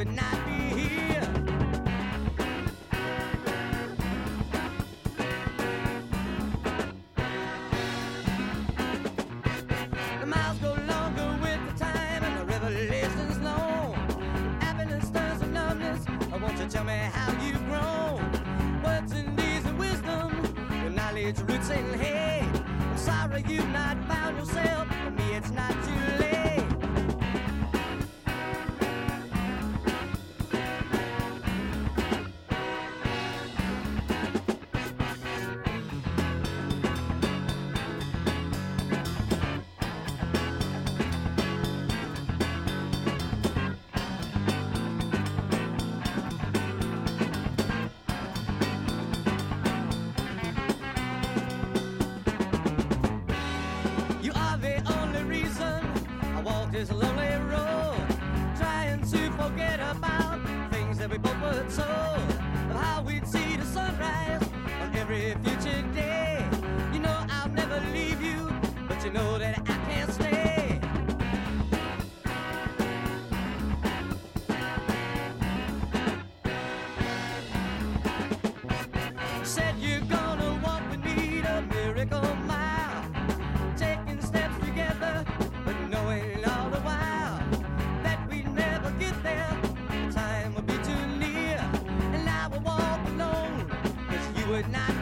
would not be here. The miles go longer with the time and the revelation's long. Happiness turns to numbness. Won't you tell me how you've grown? Words and deeds and wisdom, your knowledge, roots and hate. I'm sorry you've not found yourself. For me it's not too late. This lonely road, trying to forget about things that we both were told, of how we'd see the sunrise on every future day. You know I'll never leave you, but you know that I can't stay. Said you're gonna walk with me the miracle mile, taking steps together, but knowing all the while that we'd never get there. Time would be too near, and I would walk alone, 'cause you would not